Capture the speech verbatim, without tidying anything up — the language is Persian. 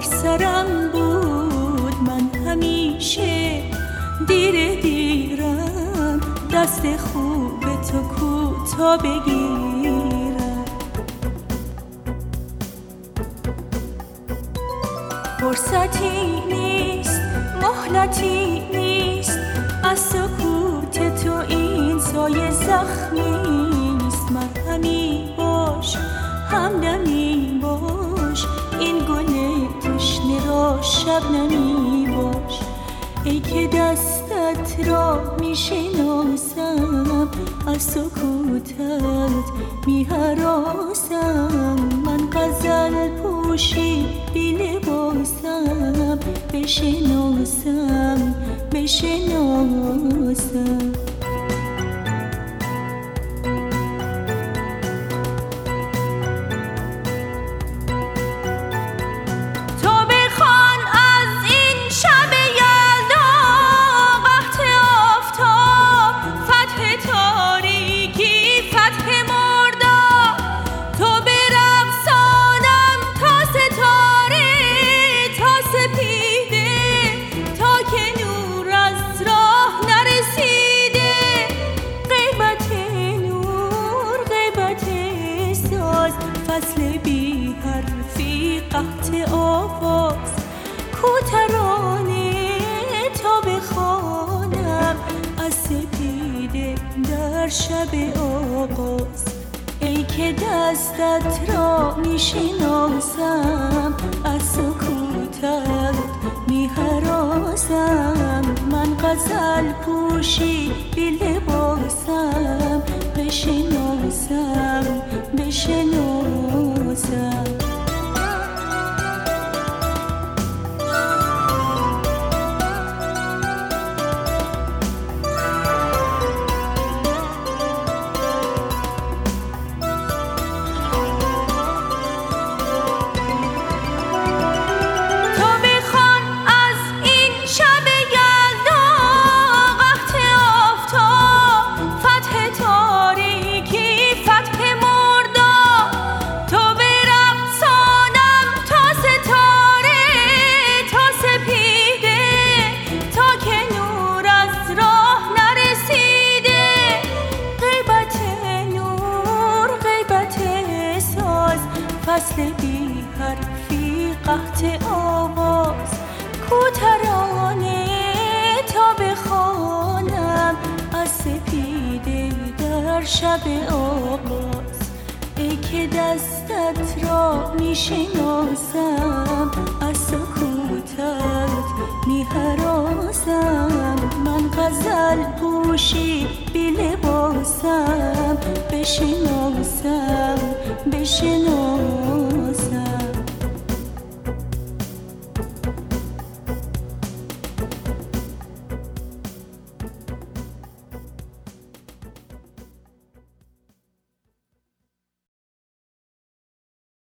سرم بود من همیشه دیر دیرم دست خوب تو کوتا بگیرم. فرصتی نیست مهلتی نیست از سکوت تو این سایه زخمیست. مرهمی باش همدمی باش این گل تشنه را شبنمی باش. ای که دستت را میشناسم از سکوتت میهراسم. من غزل پوشی بی لباسم بشناسم بشناسم. فصل بی حرفی قحط آواز کو ترانه تا بخوانم از سپیده در شب آغاز. ای که دستت را میشناسم از سکوتت میهراسم. من غزل پوشی بی لباسم بشناسم بشناسم. فصل بی حرفی قحط آواز کو ترانه تا بخوانم از سپیده در شب آغاز. ای که دستت را میشناسم از سکوتت میهراسم. من غزل پوشی بی لباسم بشناسم بشناسم.